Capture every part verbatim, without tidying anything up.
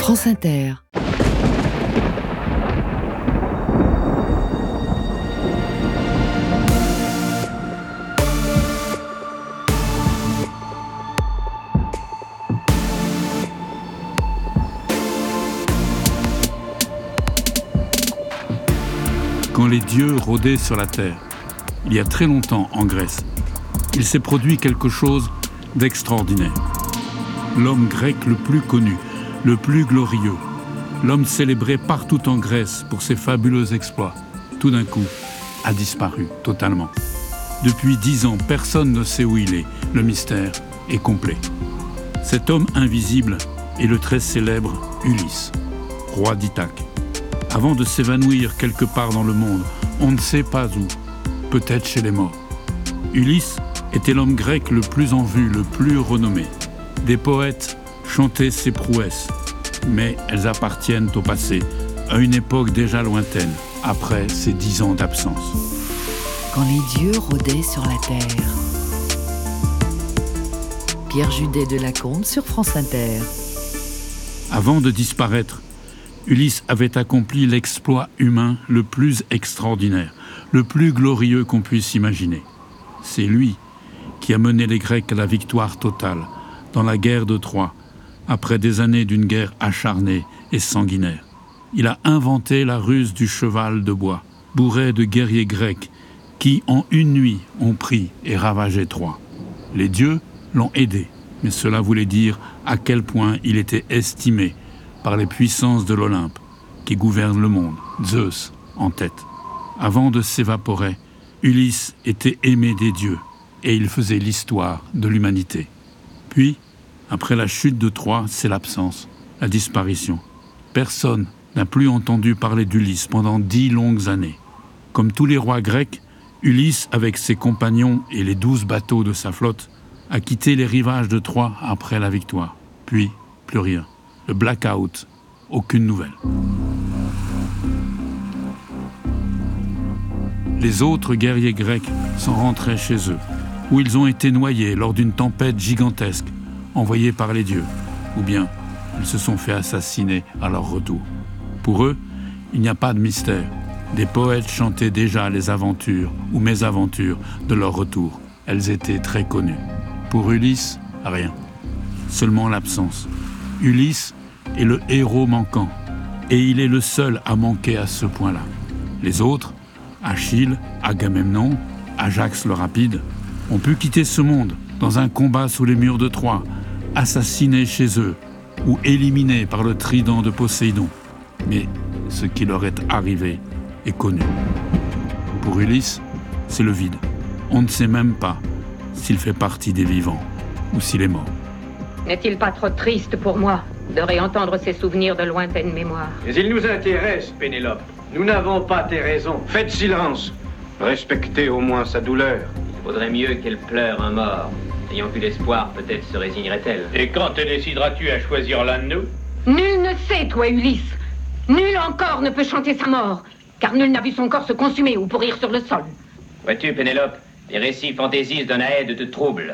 France Inter. Quand les dieux rôdaient sur la terre, il y a très longtemps en Grèce, il s'est produit quelque chose d'extraordinaire. L'homme grec le plus connu, le plus glorieux, l'homme célébré partout en Grèce pour ses fabuleux exploits, tout d'un coup, a disparu totalement. Depuis dix ans, personne ne sait où il est. Le mystère est complet. Cet homme invisible est le très célèbre Ulysse, roi d'Ithaque. Avant de s'évanouir quelque part dans le monde, on ne sait pas où, peut-être chez les morts. Ulysse était l'homme grec le plus en vue, le plus renommé. Des poètes chantaient ses prouesses, mais elles appartiennent au passé, à une époque déjà lointaine, après ces dix ans d'absence. Quand les dieux rôdaient sur la terre. Pierre Judet de Lacombe sur France Inter. Avant de disparaître, Ulysse avait accompli l'exploit humain le plus extraordinaire, le plus glorieux qu'on puisse imaginer. C'est lui qui a mené les Grecs à la victoire totale dans la guerre de Troie, après des années d'une guerre acharnée et sanguinaire. Il a inventé la ruse du cheval de bois, bourré de guerriers grecs qui, en une nuit, ont pris et ravagé Troie. Les dieux l'ont aidé, mais cela voulait dire à quel point il était estimé par les puissances de l'Olympe qui gouvernent le monde, Zeus en tête. Avant de s'évaporer, Ulysse était aimé des dieux et il faisait l'histoire de l'humanité. Puis, après la chute de Troie, c'est l'absence, la disparition. Personne n'a plus entendu parler d'Ulysse pendant dix longues années. Comme tous les rois grecs, Ulysse, avec ses compagnons et les douze bateaux de sa flotte, a quitté les rivages de Troie après la victoire. Puis, plus rien. Le blackout, aucune nouvelle. Les autres guerriers grecs sont rentrés chez eux, où ils ont été noyés lors d'une tempête gigantesque, envoyée par les dieux, ou bien ils se sont fait assassiner à leur retour. Pour eux, il n'y a pas de mystère. Des poètes chantaient déjà les aventures ou mésaventures de leur retour. Elles étaient très connues. Pour Ulysse, rien. Seulement l'absence. Ulysse est le héros manquant, et il est le seul à manquer à ce point-là. Les autres, Achille, Agamemnon, Ajax le rapide, ont pu quitter ce monde dans un combat sous les murs de Troie, assassinés chez eux ou éliminés par le trident de Poséidon. Mais ce qui leur est arrivé est connu. Pour Ulysse, c'est le vide. On ne sait même pas s'il fait partie des vivants ou s'il est mort. N'est-il pas trop triste pour moi de réentendre ces souvenirs de lointaines mémoires? Mais il nous intéresse, Pénélope. Nous n'avons pas tes raisons. Faites silence. Respectez au moins sa douleur. Il vaudrait mieux qu'elle pleure un mort. Ayant plus d'espoir, peut-être se résignerait-elle. Et quand te décideras-tu à choisir l'un de nous? Nul ne sait, toi, Ulysse. Nul encore ne peut chanter sa mort, car nul n'a vu son corps se consumer ou pourrir sur le sol. Vois-tu, Pénélope, les récits fantaisisent d'un aède te troublent.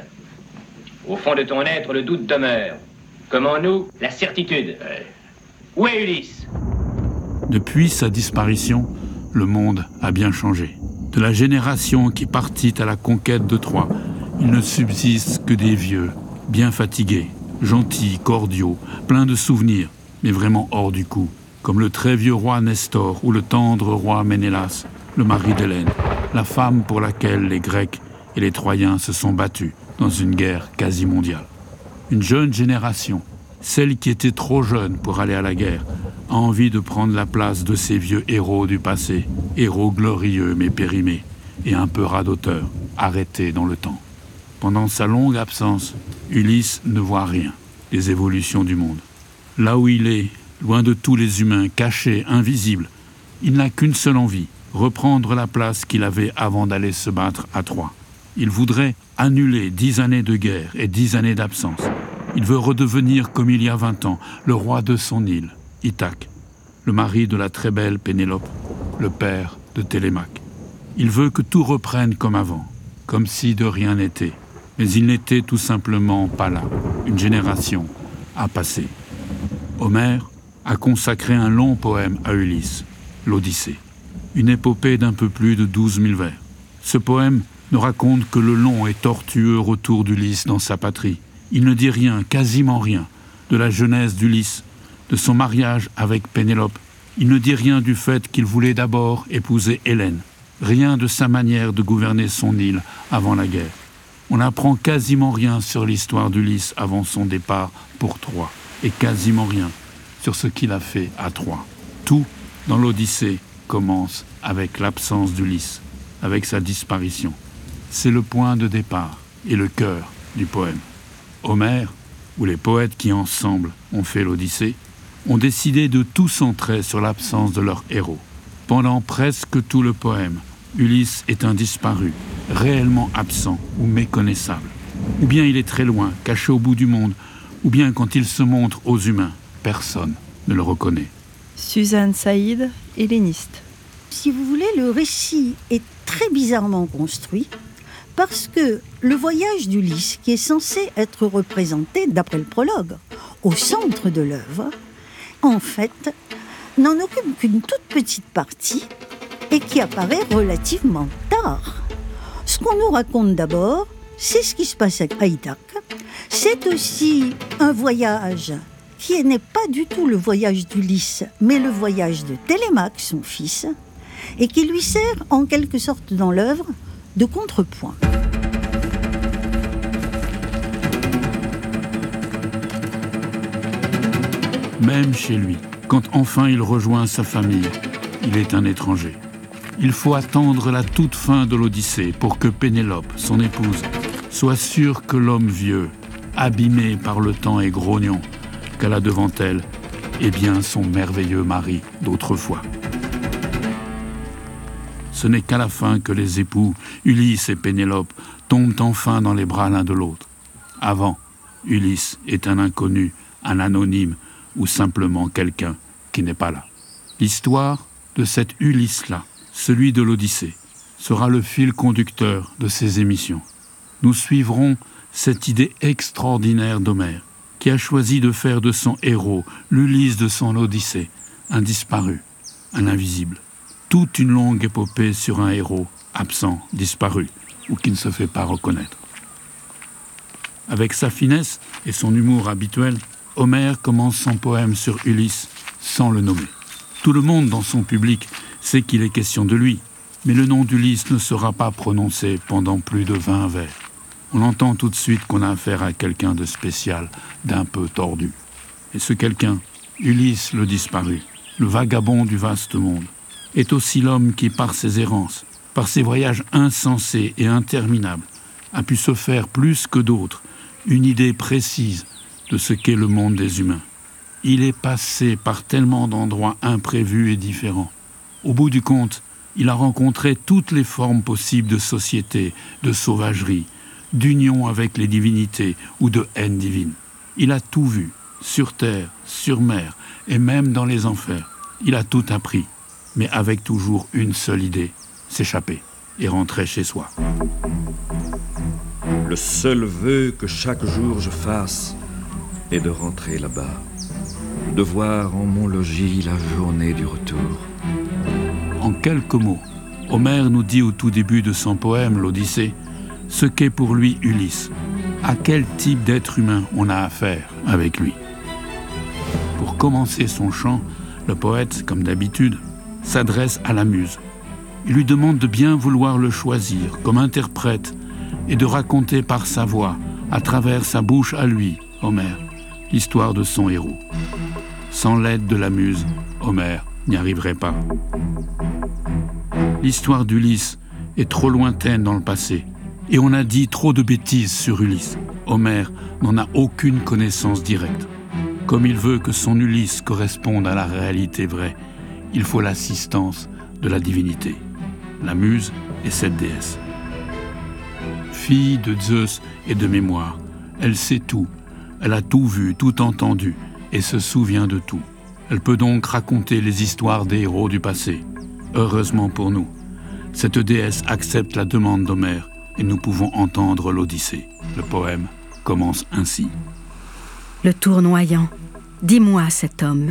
Au fond de ton être, le doute demeure. Comme en nous, la certitude. Ouais. Où est Ulysse? Depuis sa disparition, le monde a bien changé. De la génération qui partit à la conquête de Troie, il ne subsiste que des vieux, bien fatigués, gentils, cordiaux, pleins de souvenirs, mais vraiment hors du coup, comme le très vieux roi Nestor ou le tendre roi Ménélas, le mari d'Hélène, la femme pour laquelle les Grecs et les Troyens se sont battus dans une guerre quasi mondiale. Une jeune génération, celle qui était trop jeune pour aller à la guerre, a envie de prendre la place de ces vieux héros du passé, héros glorieux mais périmés, et un peu radoteurs, arrêtés dans le temps. Pendant sa longue absence, Ulysse ne voit rien des évolutions du monde. Là où il est, loin de tous les humains, caché, invisible, il n'a qu'une seule envie, reprendre la place qu'il avait avant d'aller se battre à Troie. Il voudrait annuler dix années de guerre et dix années d'absence. Il veut redevenir comme il y a vingt ans, le roi de son île, Ithaque, le mari de la très belle Pénélope, le père de Télémaque. Il veut que tout reprenne comme avant, comme si de rien n'était. Mais il n'était tout simplement pas là. Une génération a passé. Homère, a consacré un long poème à Ulysse, l'Odyssée. Une épopée d'un peu plus de douze mille vers. Ce poème ne raconte que le long et tortueux retour d'Ulysse dans sa patrie. Il ne dit rien, quasiment rien, de la jeunesse d'Ulysse, de son mariage avec Pénélope. Il ne dit rien du fait qu'il voulait d'abord épouser Hélène. Rien de sa manière de gouverner son île avant la guerre. On n'apprend quasiment rien sur l'histoire d'Ulysse avant son départ pour Troie, et quasiment rien sur ce qu'il a fait à Troie. Tout dans l'Odyssée commence avec l'absence d'Ulysse, avec sa disparition. C'est le point de départ et le cœur du poème. Homère, ou les poètes qui ensemble ont fait l'Odyssée, ont décidé de tout centrer sur l'absence de leur héros. Pendant presque tout le poème, Ulysse est un disparu, réellement absent ou méconnaissable. Ou bien il est très loin, caché au bout du monde, ou bien quand il se montre aux humains, personne ne le reconnaît. Suzanne Saïd, helléniste. Si vous voulez, le récit est très bizarrement construit parce que le voyage d'Ulysse, qui est censé être représenté, d'après le prologue, au centre de l'œuvre, en fait, n'en occupe qu'une toute petite partie et qui apparaît relativement tard. Ce qu'on nous raconte d'abord, c'est ce qui se passe à Ithaque. C'est aussi un voyage qui n'est pas du tout le voyage d'Ulysse, mais le voyage de Télémaque, son fils, et qui lui sert en quelque sorte dans l'œuvre de contrepoint. Même chez lui, quand enfin il rejoint sa famille, il est un étranger. Il faut attendre la toute fin de l'Odyssée pour que Pénélope, son épouse, soit sûre que l'homme vieux, abîmé par le temps et grognon qu'elle a devant elle, est bien son merveilleux mari d'autrefois. Ce n'est qu'à la fin que les époux, Ulysse et Pénélope, tombent enfin dans les bras l'un de l'autre. Avant, Ulysse est un inconnu, un anonyme, ou simplement quelqu'un qui n'est pas là. L'histoire de cet Ulysse-là, celui de l'Odyssée, sera le fil conducteur de ces émissions. Nous suivrons cette idée extraordinaire d'Homère, qui a choisi de faire de son héros, l'Ulysse de son Odyssée, un disparu, un invisible. Toute une longue épopée sur un héros absent, disparu, ou qui ne se fait pas reconnaître. Avec sa finesse et son humour habituel, Homère commence son poème sur Ulysse sans le nommer. Tout le monde dans son public sait qu'il est question de lui, mais le nom d'Ulysse ne sera pas prononcé pendant plus de vingt vers. On entend tout de suite qu'on a affaire à quelqu'un de spécial, d'un peu tordu. Et ce quelqu'un, Ulysse le disparu, le vagabond du vaste monde, est aussi l'homme qui, par ses errances, par ses voyages insensés et interminables, a pu se faire plus que d'autres une idée précise de ce qu'est le monde des humains. Il est passé par tellement d'endroits imprévus et différents. Au bout du compte, il a rencontré toutes les formes possibles de société, de sauvagerie, d'union avec les divinités ou de haine divine. Il a tout vu, sur terre, sur mer et même dans les enfers. Il a tout appris, mais avec toujours une seule idée, s'échapper et rentrer chez soi. Le seul vœu que chaque jour je fasse est de rentrer là-bas, de voir en mon logis la journée du retour. En quelques mots, Homère nous dit au tout début de son poème, l'Odyssée, ce qu'est pour lui Ulysse, à quel type d'être humain on a affaire avec lui. Pour commencer son chant, le poète, comme d'habitude, s'adresse à la muse. Il lui demande de bien vouloir le choisir comme interprète et de raconter par sa voix, à travers sa bouche à lui, Homère, l'histoire de son héros. Sans l'aide de la muse, Homère n'y arriverait pas. L'histoire d'Ulysse est trop lointaine dans le passé, et on a dit trop de bêtises sur Ulysse. Homère n'en a aucune connaissance directe. Comme il veut que son Ulysse corresponde à la réalité vraie, il faut l'assistance de la divinité. La muse est cette déesse. Fille de Zeus et de mémoire, elle sait tout, elle a tout vu, tout entendu, et se souvient de tout. Elle peut donc raconter les histoires des héros du passé. Heureusement pour nous, cette déesse accepte la demande d'Homère et nous pouvons entendre l'Odyssée. Le poème commence ainsi. Le tournoyant, dis-moi cet homme,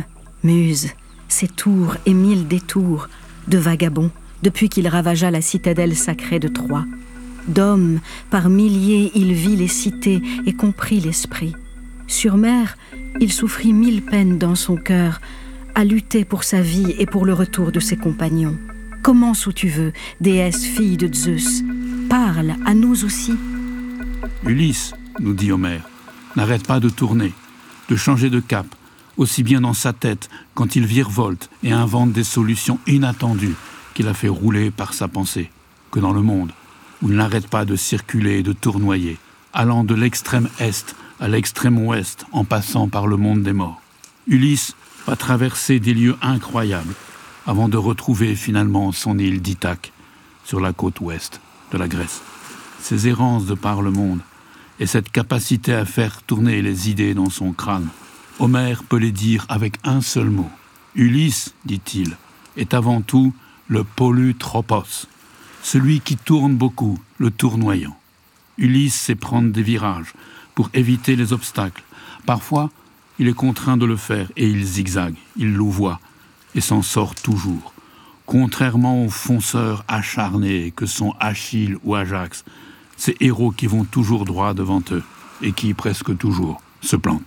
Muse, ses tours et mille détours de vagabond depuis qu'il ravagea la citadelle sacrée de Troie. D'hommes, par milliers, il vit les cités et comprit l'esprit. Sur mer, il souffrit mille peines dans son cœur, à lutter pour sa vie et pour le retour de ses compagnons. Commence où tu veux, déesse fille de Zeus. Parle à nous aussi. Ulysse, nous dit Homère, n'arrête pas de tourner, de changer de cap, aussi bien dans sa tête quand il virevolte et invente des solutions inattendues qu'il a fait rouler par sa pensée, que dans le monde, où il n'arrête pas de circuler et de tournoyer, allant de l'extrême est à l'extrême ouest en passant par le monde des morts. Ulysse va traverser des lieux incroyables avant de retrouver finalement son île d'Ithaque sur la côte ouest de la Grèce. Ses errances de par le monde et cette capacité à faire tourner les idées dans son crâne, Homère peut les dire avec un seul mot. Ulysse, dit-il, est avant tout le polytropos, celui qui tourne beaucoup, le tournoyant. Ulysse sait prendre des virages pour éviter les obstacles. Parfois, il est contraint de le faire et il zigzague, il louvoie et s'en sort toujours. Contrairement aux fonceurs acharnés que sont Achille ou Ajax, ces héros qui vont toujours droit devant eux et qui, presque toujours, se plantent.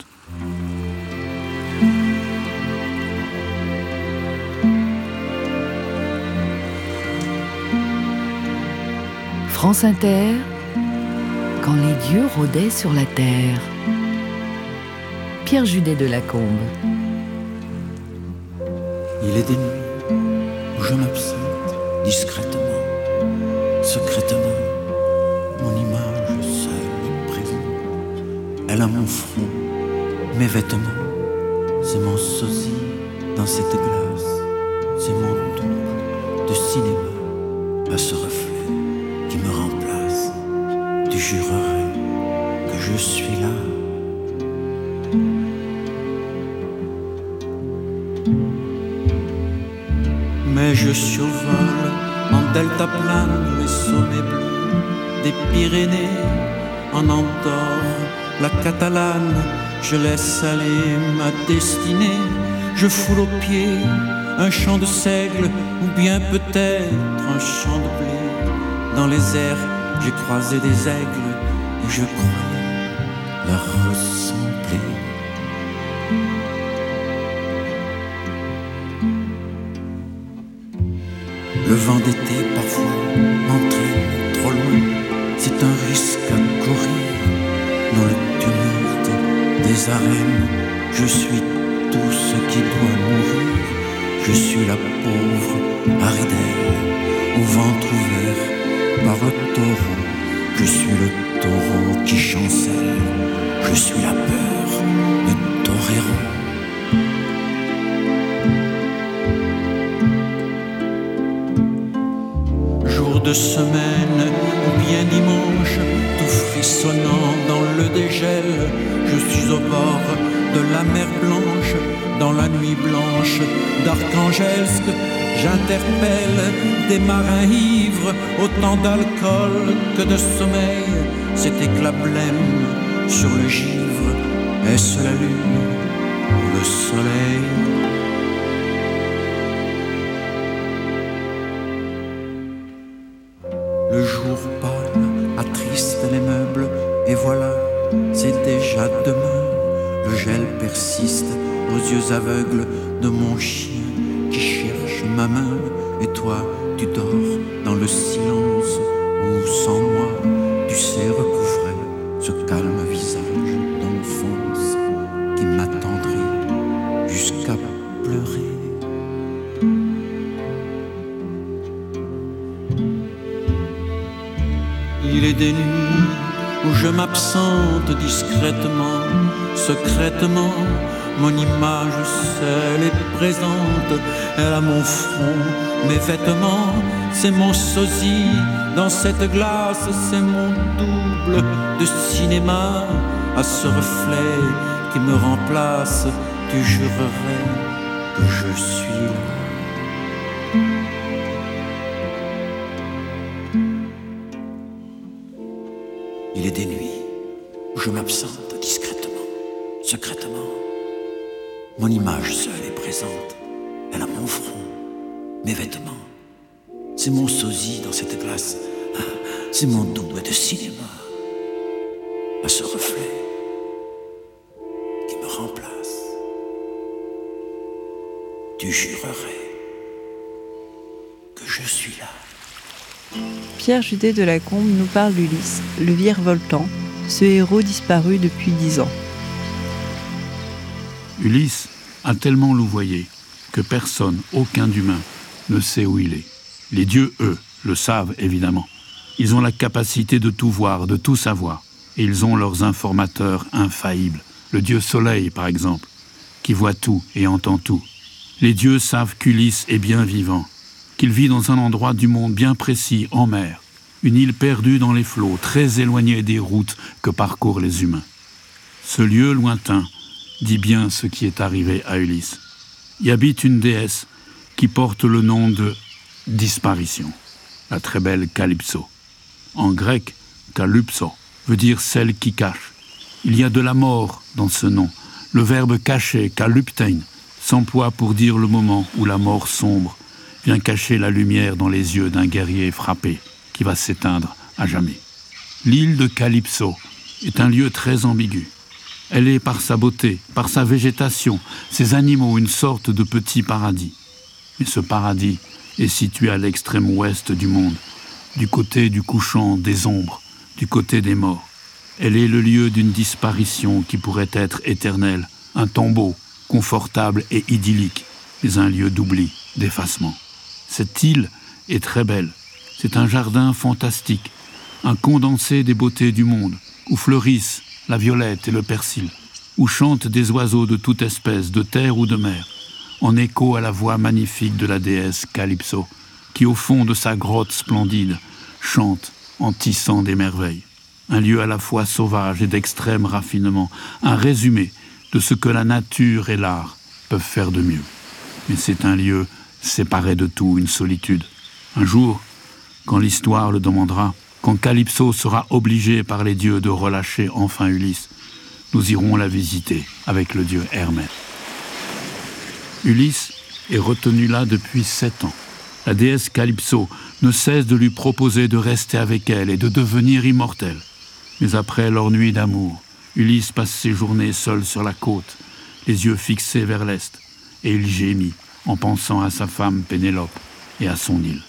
France Inter, quand les dieux rôdaient sur la terre. Pierre Judet de Lacombe. Il est des nuits où je m'absente discrètement, secrètement, mon image seule est présente. Elle a mon front, mes vêtements, c'est mon sosie dans cette glace, c'est mon double de cinéma à ce reflet qui me remplace. Tu jurerais que je suis là. Mais je survole en deltaplane les sommets bleus des Pyrénées, en Andorre, la Catalane. Je laisse aller ma destinée, je foule aux pieds un champ de seigle ou bien peut-être un champ de blé. Dans les airs, j'ai croisé des aigles et je croyais leur ressembler. Le vent d'été parfois m'entraîne trop loin, c'est un risque à courir. Dans le tumulte des arènes, je suis tout ce qui doit mourir. Je suis la pauvre Aridelle, au ventre ouvert par le taureau. Je suis le taureau qui chancelle, je suis la peur du torero. Jour de semaine ou bien dimanche, tout frissonnant dans le dégel, je suis au bord de la mer Blanche, dans la nuit blanche d'Archangelsk. J'interpelle des marins ivres, autant d'alcool que de sommeil. Cet éclat blême sur le givre, est-ce la lune ou le soleil? Le jour pâle attriste les meubles, et voilà, c'est déjà demain. Le gel persiste aux yeux aveugles de mon chien qui cherche ma main. Et toi, tu dors dans le silence où, sans moi, tu sais recouvrer ce calme visage d'enfance qui m'attendrit jusqu'à pleurer. Il est des nuits où je m'absente discrètement, secrètement. Mon image seule est présente, elle a mon front, mes vêtements, c'est mon sosie dans cette glace, c'est mon double de cinéma. À ce reflet qui me remplace, tu jurerais que je suis là. Il est des nuits où je m'absente discrètement, secrètement. Mon image seule est prise. présente. Elle a mon front, mes vêtements. C'est mon sosie dans cette glace. C'est mon double de cinéma. À ce reflet qui me remplace. Tu jurerais que je suis là. Pierre Judet de Lacombe nous parle d'Ulysse, le virevoltant, ce héros disparu depuis dix ans. Ulysse a tellement louvoyé que personne, aucun d'humain, ne sait où il est. Les dieux, eux, le savent évidemment. Ils ont la capacité de tout voir, de tout savoir. Et ils ont leurs informateurs infaillibles. Le dieu Soleil, par exemple, qui voit tout et entend tout. Les dieux savent qu'Ulysse est bien vivant, qu'il vit dans un endroit du monde bien précis, en mer, une île perdue dans les flots, très éloignée des routes que parcourent les humains. Ce lieu lointain dit bien ce qui est arrivé à Ulysse. Y habite une déesse qui porte le nom de disparition, la très belle Calypso. En grec, Kalypso veut dire celle qui cache. Il y a de la mort dans ce nom. Le verbe cacher, kalyptein, s'emploie pour dire le moment où la mort sombre vient cacher la lumière dans les yeux d'un guerrier frappé qui va s'éteindre à jamais. L'île de Calypso est un lieu très ambigu. Elle est par sa beauté, par sa végétation, ses animaux, une sorte de petit paradis. Mais ce paradis est situé à l'extrême ouest du monde, du côté du couchant des ombres, du côté des morts. Elle est le lieu d'une disparition qui pourrait être éternelle, un tombeau, confortable et idyllique, mais un lieu d'oubli, d'effacement. Cette île est très belle. C'est un jardin fantastique, un condensé des beautés du monde, où fleurissent la violette et le persil, où chantent des oiseaux de toute espèce, de terre ou de mer, en écho à la voix magnifique de la déesse Calypso, qui au fond de sa grotte splendide chante en tissant des merveilles. Un lieu à la fois sauvage et d'extrême raffinement, un résumé de ce que la nature et l'art peuvent faire de mieux. Mais c'est un lieu séparé de tout, une solitude. Un jour, quand l'histoire le demandera, quand Calypso sera obligée par les dieux de relâcher enfin Ulysse, nous irons la visiter avec le dieu Hermès. Ulysse est retenu là depuis sept ans. La déesse Calypso ne cesse de lui proposer de rester avec elle et de devenir immortel. Mais après leur nuit d'amour, Ulysse passe ses journées seul sur la côte, les yeux fixés vers l'est, et il gémit en pensant à sa femme Pénélope et à son île.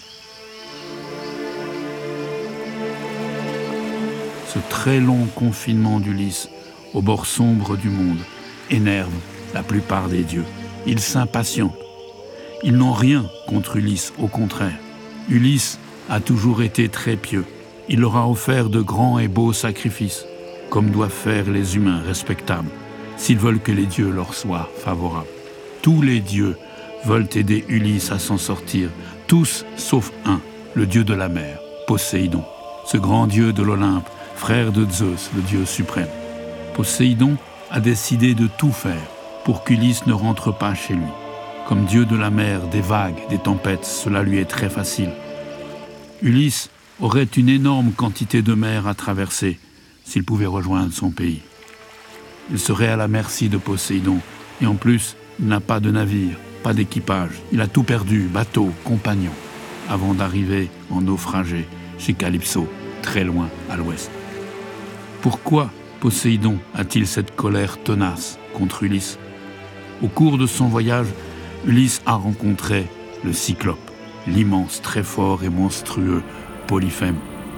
Ce très long confinement d'Ulysse au bord sombre du monde énerve la plupart des dieux. Ils s'impatientent. Ils n'ont rien contre Ulysse, au contraire. Ulysse a toujours été très pieux. Il leur a offert de grands et beaux sacrifices, comme doivent faire les humains respectables, s'ils veulent que les dieux leur soient favorables. Tous les dieux veulent aider Ulysse à s'en sortir, tous sauf un, le dieu de la mer, Poséidon, ce grand dieu de l'Olympe, frère de Zeus, le dieu suprême. Poséidon a décidé de tout faire pour qu'Ulysse ne rentre pas chez lui. Comme dieu de la mer, des vagues, des tempêtes, cela lui est très facile. Ulysse aurait une énorme quantité de mer à traverser s'il pouvait rejoindre son pays. Il serait à la merci de Poséidon, et en plus, il n'a pas de navire, pas d'équipage. Il a tout perdu, bateau, compagnons, avant d'arriver en naufragé chez Calypso, très loin à l'ouest. Pourquoi Poséidon a-t-il cette colère tenace contre Ulysse ? Au cours de son voyage, Ulysse a rencontré le Cyclope, l'immense, très fort et monstrueux Polyphème,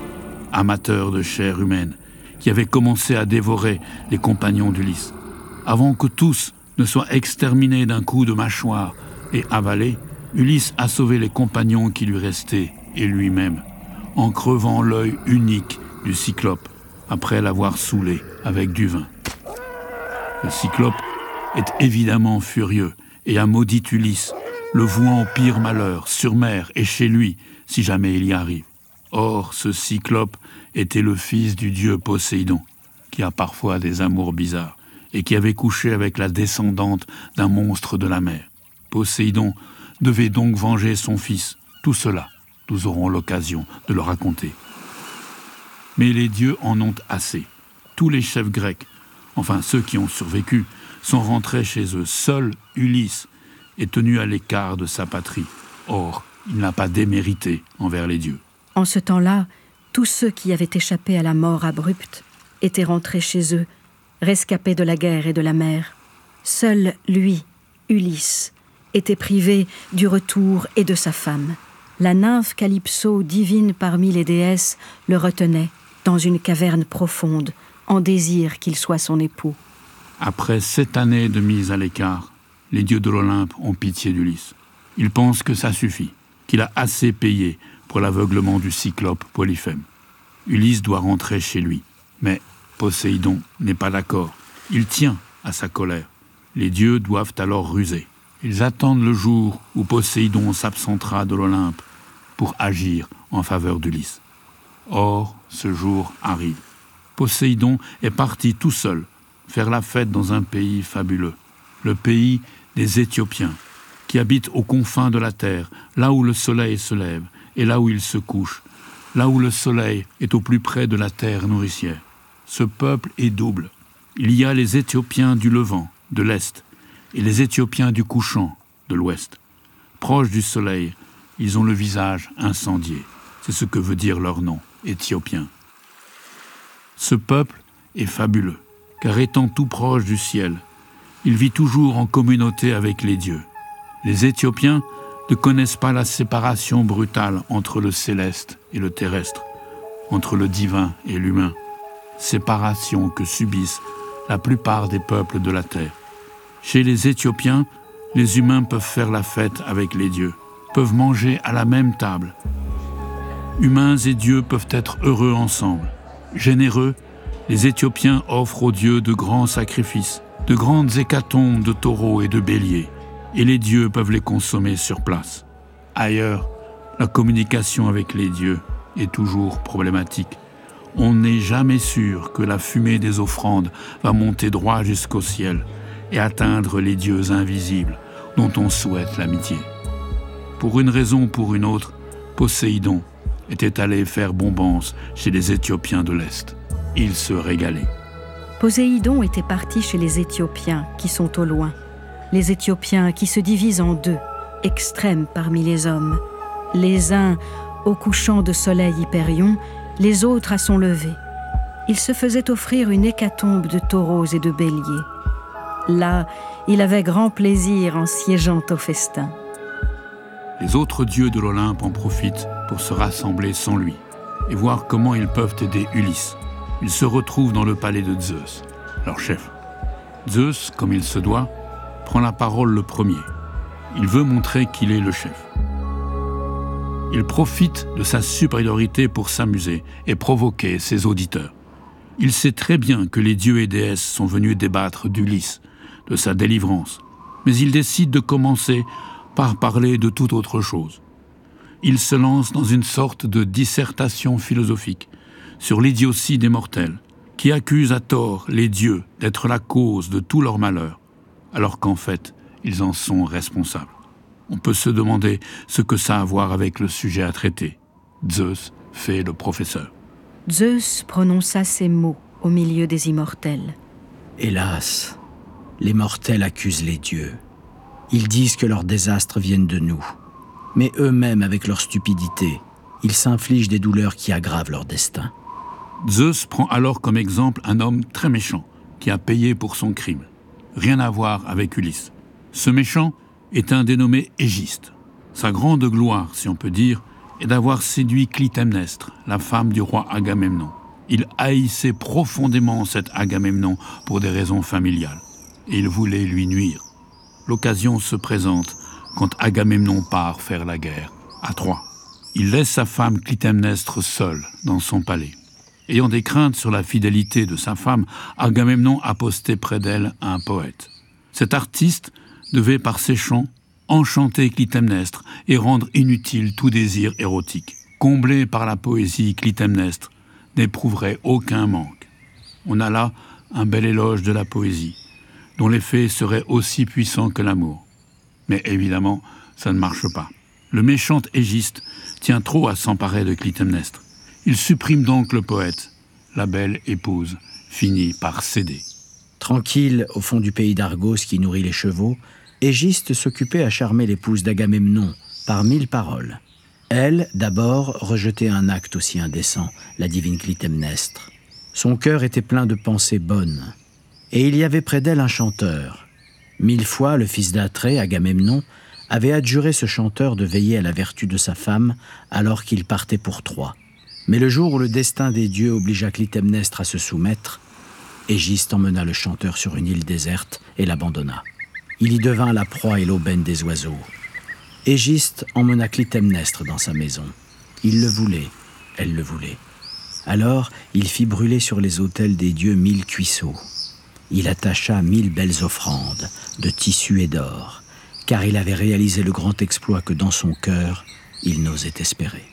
amateur de chair humaine, qui avait commencé à dévorer les compagnons d'Ulysse. Avant que tous ne soient exterminés d'un coup de mâchoire et avalés, Ulysse a sauvé les compagnons qui lui restaient et lui-même, en crevant l'œil unique du Cyclope, après l'avoir saoulé avec du vin. Le Cyclope est évidemment furieux et a maudit Ulysse, le vouant au pire malheur, sur mer et chez lui, si jamais il y arrive. Or, ce Cyclope était le fils du dieu Poséidon, qui a parfois des amours bizarres, et qui avait couché avec la descendante d'un monstre de la mer. Poséidon devait donc venger son fils. Tout cela, nous aurons l'occasion de le raconter. Mais les dieux en ont assez. Tous les chefs grecs, enfin ceux qui ont survécu, sont rentrés chez eux. Seul Ulysse est tenu à l'écart de sa patrie. Or, il n'a pas démérité envers les dieux. En ce temps-là, tous ceux qui avaient échappé à la mort abrupte étaient rentrés chez eux, rescapés de la guerre et de la mer. Seul lui, Ulysse, était privé du retour et de sa femme. La nymphe Calypso, divine parmi les déesses, le retenait dans une caverne profonde, en désir qu'il soit son époux. Après sept années de mise à l'écart, les dieux de l'Olympe ont pitié d'Ulysse. Ils pensent que ça suffit, qu'il a assez payé pour l'aveuglement du cyclope Polyphème. Ulysse doit rentrer chez lui, mais Poséidon n'est pas d'accord. Il tient à sa colère. Les dieux doivent alors ruser. Ils attendent le jour où Poséidon s'absentera de l'Olympe pour agir en faveur d'Ulysse. Or, ce jour arrive. Poséidon est parti tout seul faire la fête dans un pays fabuleux, le pays des Éthiopiens, qui habitent aux confins de la terre, là où le soleil se lève et là où il se couche, là où le soleil est au plus près de la terre nourricière. Ce peuple est double. Il y a les Éthiopiens du Levant, de l'Est, et les Éthiopiens du couchant, de l'Ouest. Proches du soleil, ils ont le visage incendié. C'est ce que veut dire leur nom, Éthiopien. Ce peuple est fabuleux, car étant tout proche du ciel, il vit toujours en communauté avec les dieux. Les Éthiopiens ne connaissent pas la séparation brutale entre le céleste et le terrestre, entre le divin et l'humain, séparation que subissent la plupart des peuples de la terre. Chez les Éthiopiens, les humains peuvent faire la fête avec les dieux, peuvent manger à la même table. Humains et dieux peuvent être heureux ensemble. Généreux, les Éthiopiens offrent aux dieux de grands sacrifices, de grandes hécatombes de taureaux et de béliers, et les dieux peuvent les consommer sur place. Ailleurs, la communication avec les dieux est toujours problématique. On n'est jamais sûr que la fumée des offrandes va monter droit jusqu'au ciel et atteindre les dieux invisibles dont on souhaite l'amitié. Pour une raison ou pour une autre, Poséidon était allé faire bombance chez les Éthiopiens de l'Est. Il se régalait. Poséidon était parti chez les Éthiopiens qui sont au loin. Les Éthiopiens qui se divisent en deux, extrêmes parmi les hommes. Les uns au couchant de soleil Hyperion, les autres à son lever. Il se faisait offrir une hécatombe de taureaux et de béliers. Là, il avait grand plaisir en siégeant au festin. Les autres dieux de l'Olympe en profitent pour se rassembler sans lui et voir comment ils peuvent aider Ulysse. Ils se retrouvent dans le palais de Zeus, leur chef. Zeus, comme il se doit, prend la parole le premier. Il veut montrer qu'il est le chef. Il profite de sa supériorité pour s'amuser et provoquer ses auditeurs. Il sait très bien que les dieux et déesses sont venus débattre d'Ulysse, de sa délivrance, mais il décide de commencer par parler de toute autre chose. Il se lance dans une sorte de dissertation philosophique sur l'idiotie des mortels, qui accuse à tort les dieux d'être la cause de tous leurs malheurs, alors qu'en fait, ils en sont responsables. On peut se demander ce que ça a à voir avec le sujet à traiter. Zeus fait le professeur. Zeus prononça ces mots au milieu des immortels. Hélas, les mortels accusent les dieux. Ils disent que leurs désastres viennent de nous. Mais eux-mêmes, avec leur stupidité, ils s'infligent des douleurs qui aggravent leur destin. Zeus prend alors comme exemple un homme très méchant qui a payé pour son crime. Rien à voir avec Ulysse. Ce méchant est un dénommé Égiste. Sa grande gloire, si on peut dire, est d'avoir séduit Clytemnestre, la femme du roi Agamemnon. Il haïssait profondément cet Agamemnon pour des raisons familiales, et il voulait lui nuire. L'occasion se présente quand Agamemnon part faire la guerre à Troie. Il laisse sa femme Clytemnestre seule dans son palais. Ayant des craintes sur la fidélité de sa femme, Agamemnon a posté près d'elle un poète. Cet artiste devait, par ses chants, enchanter Clytemnestre et rendre inutile tout désir érotique. Comblé par la poésie, Clytemnestre n'éprouverait aucun manque. On a là un bel éloge de la poésie, dont l'effet serait aussi puissant que l'amour. Mais évidemment, ça ne marche pas. Le méchant Égiste tient trop à s'emparer de Clytemnestre. Il supprime donc le poète. La belle épouse finit par céder. Tranquille, au fond du pays d'Argos qui nourrit les chevaux, Égiste s'occupait à charmer l'épouse d'Agamemnon par mille paroles. Elle, d'abord, rejetait un acte aussi indécent, la divine Clytemnestre. Son cœur était plein de pensées bonnes. Et il y avait près d'elle un chanteur. Mille fois, le fils d'Atrée, Agamemnon, avait adjuré ce chanteur de veiller à la vertu de sa femme alors qu'il partait pour Troie. Mais le jour où le destin des dieux obligea Clytemnestre à se soumettre, Égiste emmena le chanteur sur une île déserte et l'abandonna. Il y devint la proie et l'aubaine des oiseaux. Égiste emmena Clytemnestre dans sa maison. Il le voulait, elle le voulait. Alors, il fit brûler sur les autels des dieux mille cuisseaux. Il attacha mille belles offrandes, de tissu et d'or, car il avait réalisé le grand exploit que dans son cœur, il n'osait espérer.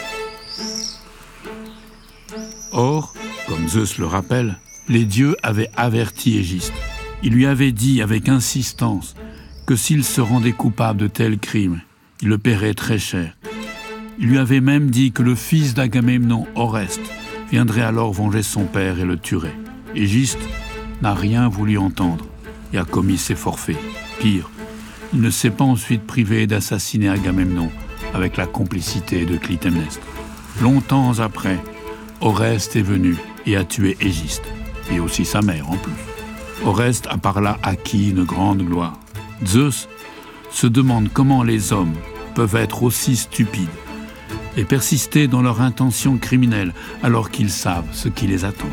Or, comme Zeus le rappelle, les dieux avaient averti Égiste. Ils lui avaient dit avec insistance que s'il se rendait coupable de tels crimes, il le paierait très cher. Il lui avait même dit que le fils d'Agamemnon, Oreste, viendrait alors venger son père et le tuerait. Égiste n'a rien voulu entendre et a commis ses forfaits. Pire, il ne s'est pas ensuite privé d'assassiner Agamemnon avec la complicité de Clytemnestre. Longtemps après, Oreste est venu et a tué Égiste, et aussi sa mère en plus. Oreste a par là acquis une grande gloire. Zeus se demande comment les hommes peuvent être aussi stupides et persister dans leur intention criminelle alors qu'ils savent ce qui les attend.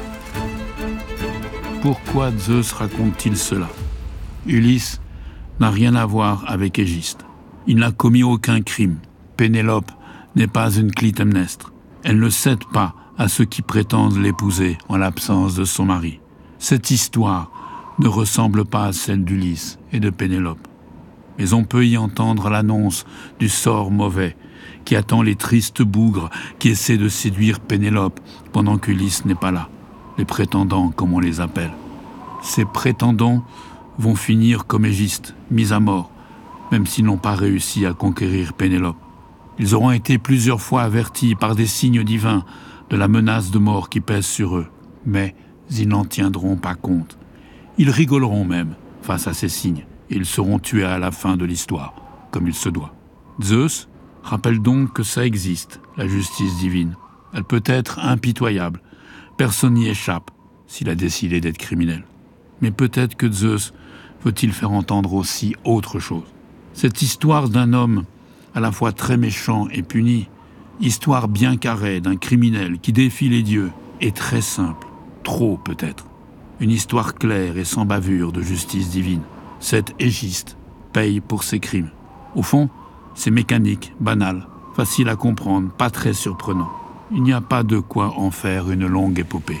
Pourquoi Zeus raconte-t-il cela? Ulysse n'a rien à voir avec Égiste. Il n'a commis aucun crime. Pénélope n'est pas une Clytemnestre. Elle ne cède pas à ceux qui prétendent l'épouser en l'absence de son mari. Cette histoire ne ressemble pas à celle d'Ulysse et de Pénélope. Mais on peut y entendre l'annonce du sort mauvais qui attend les tristes bougres qui essaient de séduire Pénélope pendant qu'Ulysse n'est pas là. Les prétendants, comme on les appelle. Ces prétendants vont finir comme Égiste, mis à mort, même s'ils n'ont pas réussi à conquérir Pénélope. Ils auront été plusieurs fois avertis par des signes divins de la menace de mort qui pèse sur eux, mais ils n'en tiendront pas compte. Ils rigoleront même face à ces signes, et ils seront tués à la fin de l'histoire, comme il se doit. Zeus rappelle donc que ça existe, la justice divine. Elle peut être impitoyable, personne n'y échappe s'il a décidé d'être criminel. Mais peut-être que Zeus veut-il faire entendre aussi autre chose. Cette histoire d'un homme à la fois très méchant et puni, histoire bien carrée d'un criminel qui défie les dieux, est très simple, trop peut-être. Une histoire claire et sans bavure de justice divine. Cet Égiste paye pour ses crimes. Au fond, c'est mécanique, banal, facile à comprendre, pas très surprenant. Il n'y a pas de quoi en faire une longue épopée.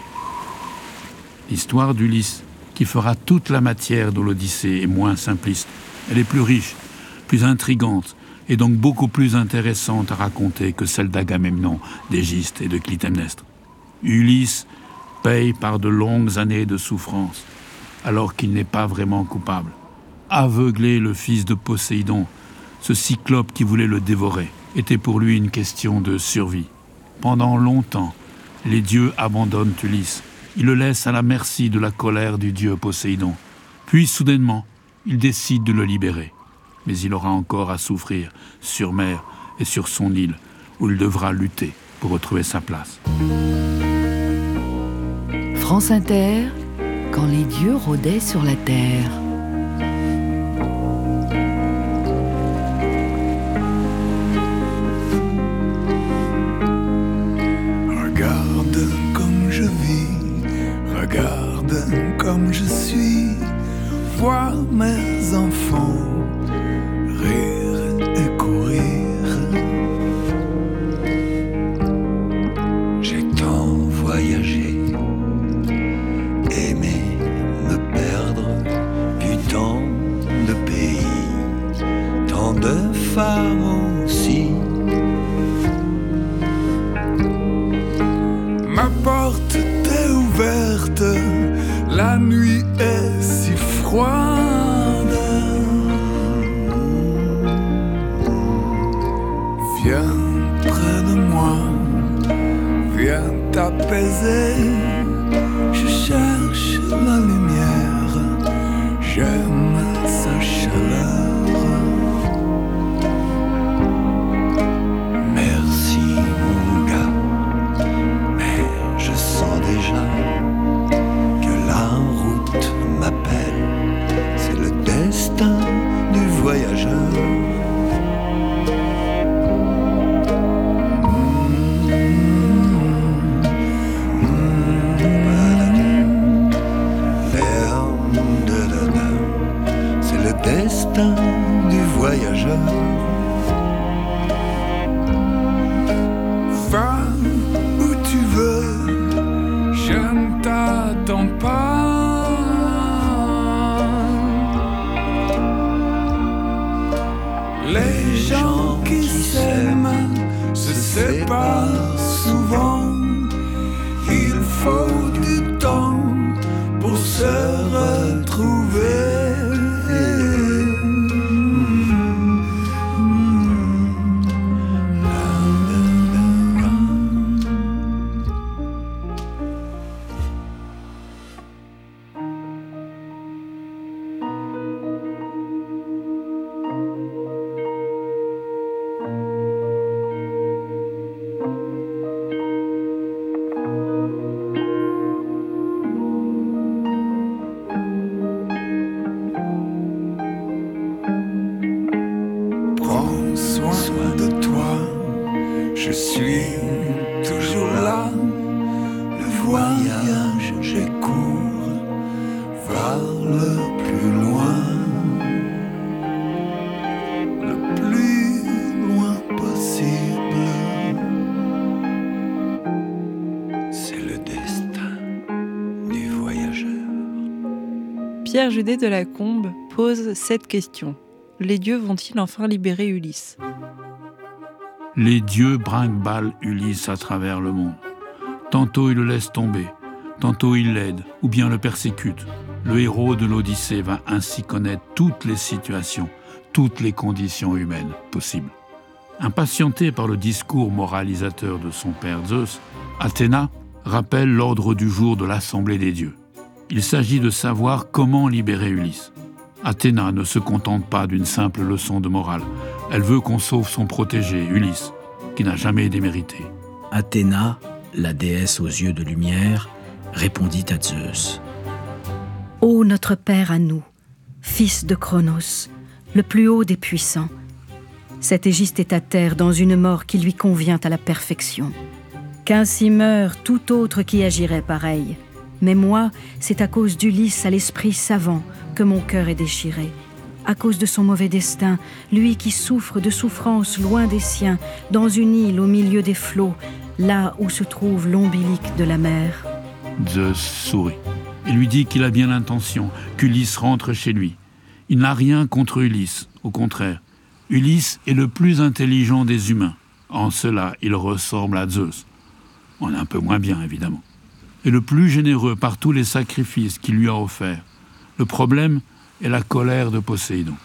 L'histoire d'Ulysse, qui fera toute la matière de l'Odyssée, est moins simpliste. Elle est plus riche, plus intrigante, et donc beaucoup plus intéressante à raconter que celle d'Agamemnon, d'Égiste et de Clytemnestre. Ulysse paye par de longues années de souffrance, alors qu'il n'est pas vraiment coupable. Aveugler le fils de Poséidon, ce cyclope qui voulait le dévorer, était pour lui une question de survie. Pendant longtemps, les dieux abandonnent Ulysse. Ils le laissent à la merci de la colère du dieu Poséidon. Puis, soudainement, ils décident de le libérer. Mais il aura encore à souffrir sur mer et sur son île, où il devra lutter pour retrouver sa place. France Inter, quand les dieux rôdaient sur la terre. Regarde comme je vis, regarde comme je suis, vois mes enfants rire et courir. J'ai tant voyagé, aimé, me perdre, vu tant de pays, tant de femmes aussi. Ma porte t'est ouverte, la nuit est si froide. Viens près de moi, viens t'apaiser. Je cherche la lumière, j'aime sa chaleur. voyageur. C'est le destin du voyageur. Va où tu veux, je ne t'attends pas. Les gens qui s'aiment se séparent souvent. Il faut du temps pour se retrouver. Je suis toujours là, le voyage j'ai cours vers le plus loin, le plus loin possible. C'est le destin du voyageur. Pierre Judet de la Combe pose cette question. Les dieux vont-ils enfin libérer Ulysse ? Les dieux brinque-ballent Ulysse à travers le monde. Tantôt ils le laissent tomber, tantôt ils l'aident ou bien le persécutent. Le héros de l'Odyssée va ainsi connaître toutes les situations, toutes les conditions humaines possibles. Impatienté par le discours moralisateur de son père Zeus, Athéna rappelle l'ordre du jour de l'Assemblée des dieux. Il s'agit de savoir comment libérer Ulysse. Athéna ne se contente pas d'une simple leçon de morale. Elle veut qu'on sauve son protégé, Ulysse, qui n'a jamais démérité. Athéna, la déesse aux yeux de lumière, répondit à Zeus. « Ô notre Père à nous, fils de Cronos, le plus haut des puissants, cet Égiste est à terre dans une mort qui lui convient à la perfection. Qu'ainsi meure tout autre qui agirait pareil. Mais moi, c'est à cause d'Ulysse à l'esprit savant que mon cœur est déchiré. À cause de son mauvais destin, lui qui souffre de souffrances loin des siens, dans une île au milieu des flots, là où se trouve l'ombilic de la mer. » Zeus sourit et lui dit qu'il a bien l'intention qu'Ulysse rentre chez lui. Il n'a rien contre Ulysse, au contraire. Ulysse est le plus intelligent des humains. En cela, il ressemble à Zeus. On est un peu moins bien, évidemment. Et le plus généreux par tous les sacrifices qu'il lui a offerts. Le problème est la colère de Poséidon.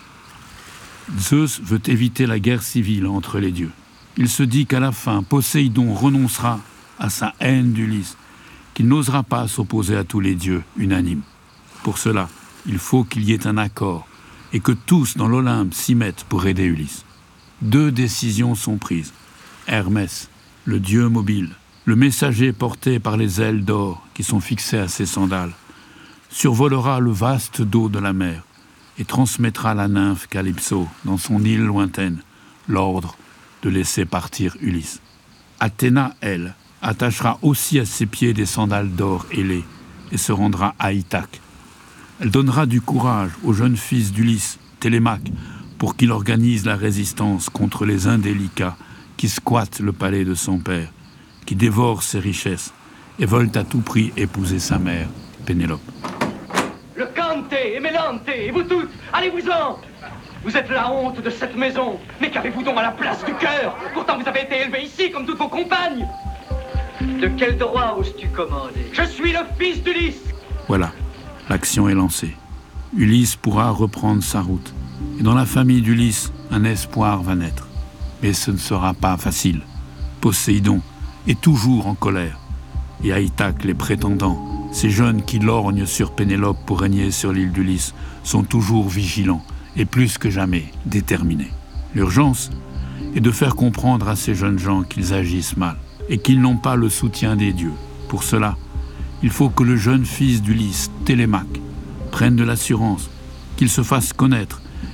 Zeus veut éviter la guerre civile entre les dieux. Il se dit qu'à la fin, Poséidon renoncera à sa haine d'Ulysse, qu'il n'osera pas s'opposer à tous les dieux unanimes. Pour cela, il faut qu'il y ait un accord et que tous dans l'Olympe s'y mettent pour aider Ulysse. Deux décisions sont prises. Hermès, le dieu mobile, le messager porté par les ailes d'or qui sont fixées à ses sandales, survolera le vaste dos de la mer et transmettra à la nymphe Calypso, dans son île lointaine, l'ordre de laisser partir Ulysse. Athéna, elle, attachera aussi à ses pieds des sandales d'or ailées et se rendra à Ithaque. Elle donnera du courage au jeune fils d'Ulysse, Télémaque, pour qu'il organise la résistance contre les indélicats qui squattent le palais de son père, qui dévorent ses richesses et veulent à tout prix épouser sa mère, Pénélope. Le Cante et Mélante, et vous tous, allez-vous-en! Vous êtes la honte de cette maison, mais qu'avez-vous donc à la place du cœur? Pourtant vous avez été élevé ici comme toutes vos compagnes. De quel droit oses-tu commander? Je suis le fils d'Ulysse. Voilà, l'action est lancée. Ulysse pourra reprendre sa route. Et dans la famille d'Ulysse, un espoir va naître. Mais ce ne sera pas facile. Poséidon est toujours en colère. Et à Ithaque, les prétendants, ces jeunes qui lorgnent sur Pénélope pour régner sur l'île d'Ulysse, sont toujours vigilants et plus que jamais déterminés. L'urgence est de faire comprendre à ces jeunes gens qu'ils agissent mal et qu'ils n'ont pas le soutien des dieux. Pour cela, il faut que le jeune fils d'Ulysse, Télémaque, prenne de l'assurance, qu'il se fasse connaître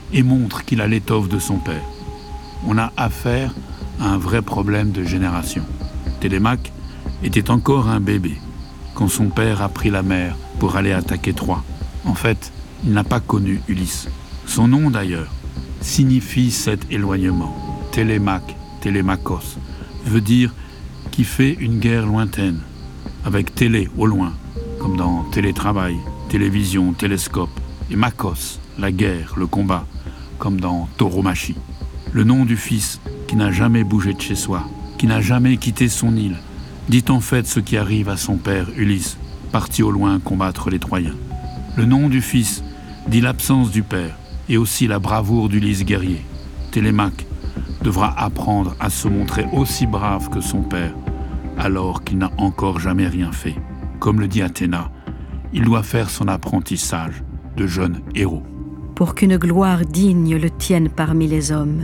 et montre qu'il a l'étoffe de son père. On a affaire à un vrai problème de génération. Télémaque était encore un bébé quand son père a pris la mer pour aller attaquer Troie. En fait, il n'a pas connu Ulysse. Son nom d'ailleurs signifie cet éloignement. Télémaque, télémakos, veut dire qui fait une guerre lointaine, avec télé au loin, comme dans télétravail, télévision, télescope, et makos, la guerre, le combat, comme dans tauromachie. Le nom du fils qui n'a jamais bougé de chez soi, qui n'a jamais quitté son île, dit en fait ce qui arrive à son père Ulysse, parti au loin combattre les Troyens. Le nom du fils dit l'absence du père et aussi la bravoure d'Ulysse guerrier. Télémaque devra apprendre à se montrer aussi brave que son père, alors qu'il n'a encore jamais rien fait. Comme le dit Athéna, il doit faire son apprentissage de jeune héros. Pour qu'une gloire digne le tienne parmi les hommes.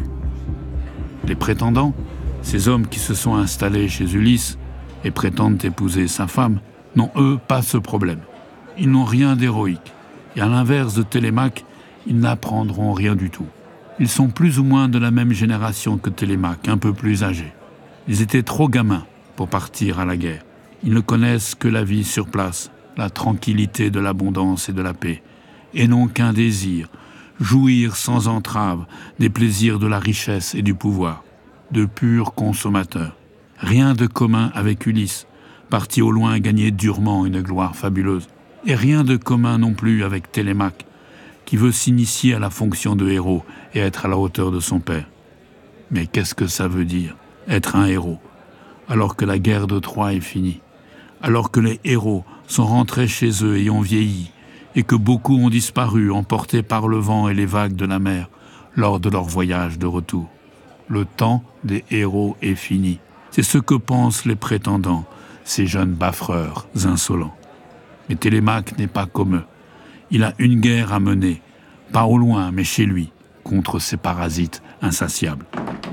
Les prétendants, ces hommes qui se sont installés chez Ulysse et prétendent épouser sa femme, n'ont eux pas ce problème. Ils n'ont rien d'héroïque. Et à l'inverse de Télémaque, ils n'apprendront rien du tout. Ils sont plus ou moins de la même génération que Télémaque, un peu plus âgés. Ils étaient trop gamins pour partir à la guerre. Ils ne connaissent que la vie sur place, la tranquillité de l'abondance et de la paix, et n'ont qu'un désir, jouir sans entrave des plaisirs de la richesse et du pouvoir, de purs consommateurs. Rien de commun avec Ulysse, parti au loin gagner durement une gloire fabuleuse, et rien de commun non plus avec Télémaque, qui veut s'initier à la fonction de héros et être à la hauteur de son père. Mais qu'est-ce que ça veut dire, être un héros, alors que la guerre de Troie est finie, alors que les héros sont rentrés chez eux et ont vieilli, et que beaucoup ont disparu, emportés par le vent et les vagues de la mer, lors de leur voyage de retour. Le temps des héros est fini. C'est ce que pensent les prétendants, ces jeunes baffreurs insolents. Mais Télémaque n'est pas comme eux. Il a une guerre à mener, pas au loin, mais chez lui, contre ces parasites insatiables.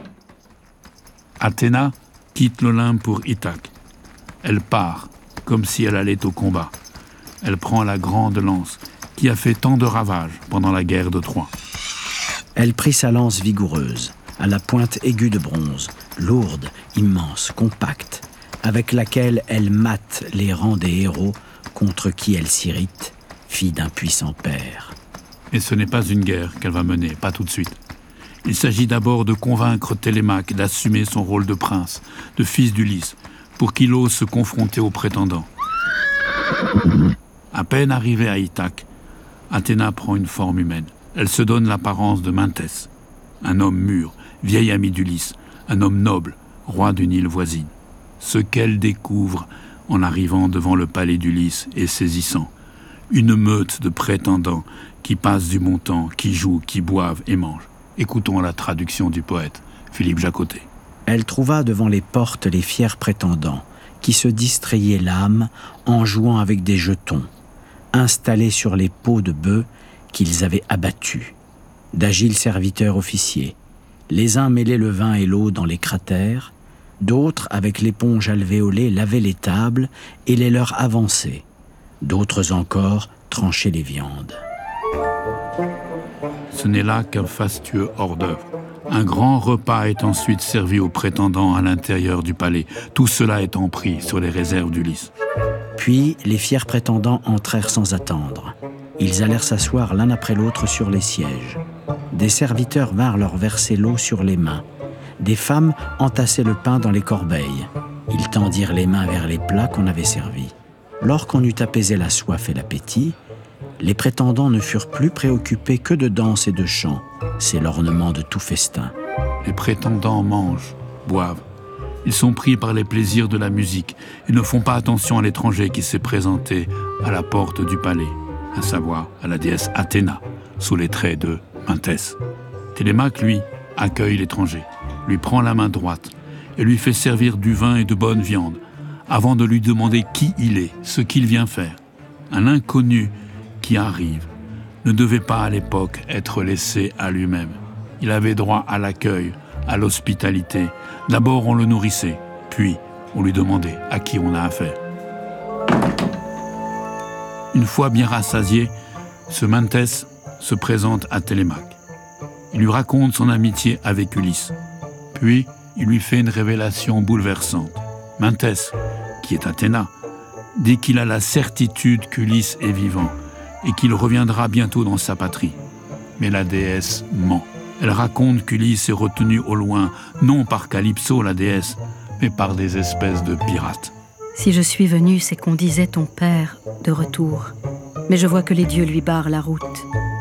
Athéna quitte l'Olympe pour Ithaque. Elle part, comme si elle allait au combat. Elle prend la grande lance, qui a fait tant de ravages pendant la guerre de Troie. Elle prit sa lance vigoureuse, à la pointe aiguë de bronze, lourde, immense, compacte, avec laquelle elle mate les rangs des héros contre qui elle s'irrite, fille d'un puissant père. Et ce n'est pas une guerre qu'elle va mener, pas tout de suite. Il s'agit d'abord de convaincre Télémaque d'assumer son rôle de prince, de fils d'Ulysse, pour qu'il ose se confronter aux prétendants. À peine arrivée à Ithaque, Athéna prend une forme humaine. Elle se donne l'apparence de Mintès, un homme mûr, vieil ami d'Ulysse, un homme noble, roi d'une île voisine. Ce qu'elle découvre en arrivant devant le palais d'Ulysse est saisissant. Une meute de prétendants qui passent du bon temps, qui jouent, qui boivent et mangent. Écoutons la traduction du poète, Philippe Jacotet. Elle trouva devant les portes les fiers prétendants, qui se distrayaient l'âme en jouant avec des jetons, installés sur les peaux de bœufs qu'ils avaient abattus, d'agiles serviteurs officiers. Les uns mêlaient le vin et l'eau dans les cratères, d'autres, avec l'éponge alvéolée, lavaient les tables et les leur avançaient. D'autres encore tranchaient les viandes. Ce n'est là qu'un fastueux hors-d'œuvre. Un grand repas est ensuite servi aux prétendants à l'intérieur du palais, tout cela étant pris sur les réserves d'Ulysse. Puis les fiers prétendants entrèrent sans attendre. Ils allèrent s'asseoir l'un après l'autre sur les sièges. Des serviteurs vinrent leur verser l'eau sur les mains. Des femmes entassaient le pain dans les corbeilles. Ils tendirent les mains vers les plats qu'on avait servis. Lorsqu'on eut apaisé la soif et l'appétit, les prétendants ne furent plus préoccupés que de danse et de chant. C'est l'ornement de tout festin. Les prétendants mangent, boivent. Ils sont pris par les plaisirs de la musique et ne font pas attention à l'étranger qui s'est présenté à la porte du palais, à savoir à la déesse Athéna, sous les traits de Mintès. Télémaque, lui, accueille l'étranger, lui prend la main droite et lui fait servir du vin et de bonne viande, avant de lui demander qui il est, ce qu'il vient faire. Un inconnu qui arrive ne devait pas à l'époque être laissé à lui-même. Il avait droit à l'accueil, à l'hospitalité. D'abord on le nourrissait, puis on lui demandait à qui on a affaire. Une fois bien rassasié, ce Mintès se présente à Télémaque. Il lui raconte son amitié avec Ulysse. Puis, il lui fait une révélation bouleversante. Mintès, qui est Athéna, dit qu'il a la certitude qu'Ulysse est vivant et qu'il reviendra bientôt dans sa patrie. Mais la déesse ment. Elle raconte qu'Ulysse est retenu au loin, non par Calypso, la déesse, mais par des espèces de pirates. Si je suis venue, c'est qu'on disait ton père de retour. Mais je vois que les dieux lui barrent la route.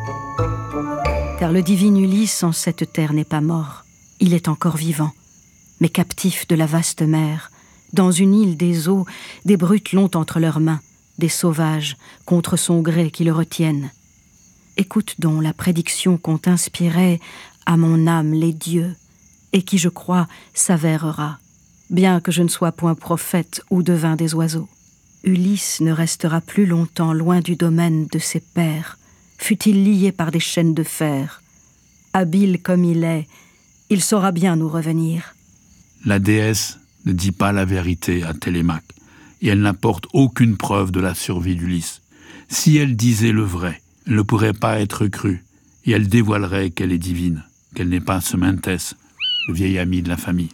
Car le divin Ulysse en cette terre n'est pas mort. Il est encore vivant, mais captif de la vaste mer. Dans une île des eaux, des brutes l'ont entre leurs mains, des sauvages, contre son gré qui le retiennent. Écoute donc la prédiction qu'ont inspirée à mon âme les dieux, et qui, je crois, s'avérera, bien que je ne sois point prophète ou devin des oiseaux. Ulysse ne restera plus longtemps loin du domaine de ses pères, fût-il lié par des chaînes de fer. Habile comme il est, il saura bien nous revenir. La déesse ne dit pas la vérité à Télémaque, et elle n'apporte aucune preuve de la survie d'Ulysse. Si elle disait le vrai, elle ne pourrait pas être crue, et elle dévoilerait qu'elle est divine, qu'elle n'est pas ce Mintès, le vieil ami de la famille.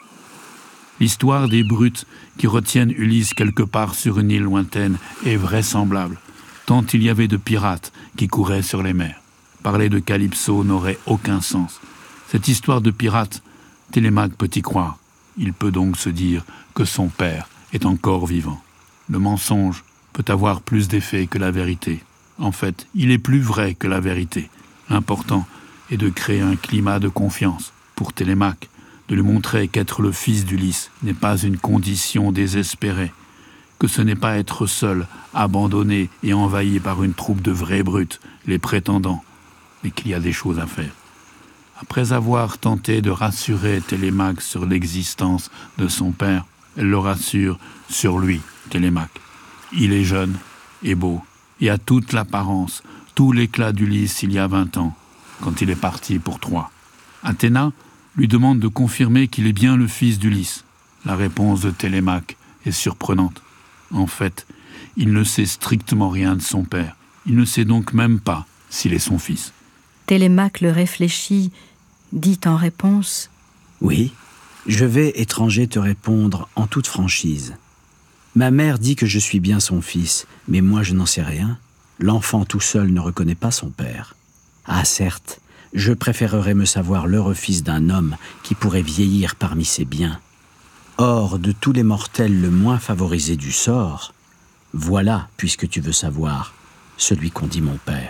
L'histoire des brutes qui retiennent Ulysse quelque part sur une île lointaine est vraisemblable, tant il y avait de pirates qui couraient sur les mers. Parler de Calypso n'aurait aucun sens. Cette histoire de pirates, Télémaque peut y croire. Il peut donc se dire que son père est encore vivant. Le mensonge peut avoir plus d'effet que la vérité. En fait, il est plus vrai que la vérité. L'important est de créer un climat de confiance pour Télémaque, de lui montrer qu'être le fils d'Ulysse n'est pas une condition désespérée, que ce n'est pas être seul, abandonné et envahi par une troupe de vrais brutes, les prétendants, mais qu'il y a des choses à faire. Après avoir tenté de rassurer Télémaque sur l'existence de son père, elle le rassure sur lui, Télémaque. Il est jeune et beau, et a toute l'apparence, tout l'éclat d'Ulysse il y a vingt ans, quand il est parti pour Troie. Athéna lui demande de confirmer qu'il est bien le fils d'Ulysse. La réponse de Télémaque est surprenante. En fait, il ne sait strictement rien de son père. Il ne sait donc même pas s'il est son fils. Télémaque le réfléchit, dit en réponse « Oui, je vais, étranger, te répondre en toute franchise. Ma mère dit que je suis bien son fils, mais moi je n'en sais rien. L'enfant tout seul ne reconnaît pas son père. Ah certes, je préférerais me savoir l'heureux fils d'un homme qui pourrait vieillir parmi ses biens. Or, de tous les mortels le moins favorisé du sort, voilà, puisque tu veux savoir, celui qu'on dit mon père. »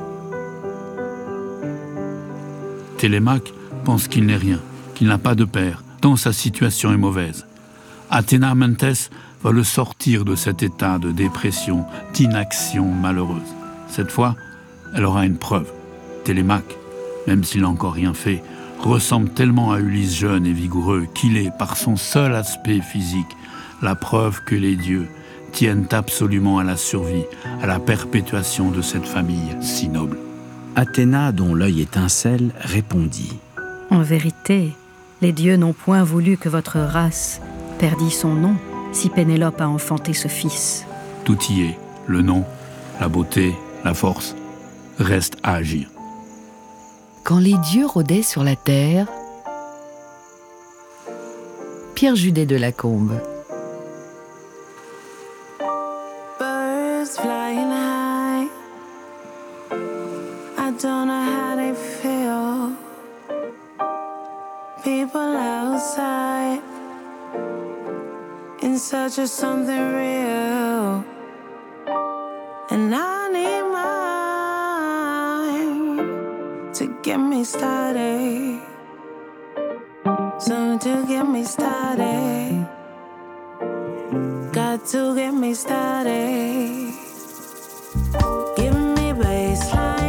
Télémaque pense qu'il n'est rien, qu'il n'a pas de père, tant sa situation est mauvaise. Athéna Mintès va le sortir de cet état de dépression, d'inaction malheureuse. Cette fois, elle aura une preuve. Télémaque, même s'il n'a encore rien fait, ressemble tellement à Ulysse jeune et vigoureux qu'il est, par son seul aspect physique, la preuve que les dieux tiennent absolument à la survie, à la perpétuation de cette famille si noble. Athéna, dont l'œil étincelle, répondit « En vérité, les dieux n'ont point voulu que votre race perdît son nom si Pénélope a enfanté ce fils. » Tout y est, le nom, la beauté, la force, reste à agir. Quand les dieux rôdaient sur la terre, Pierre Judet de la Combe. Don't know how they feel. People outside in search of something real, and I need mine to get me started, something to get me started. Got to get me started. Give me baseline.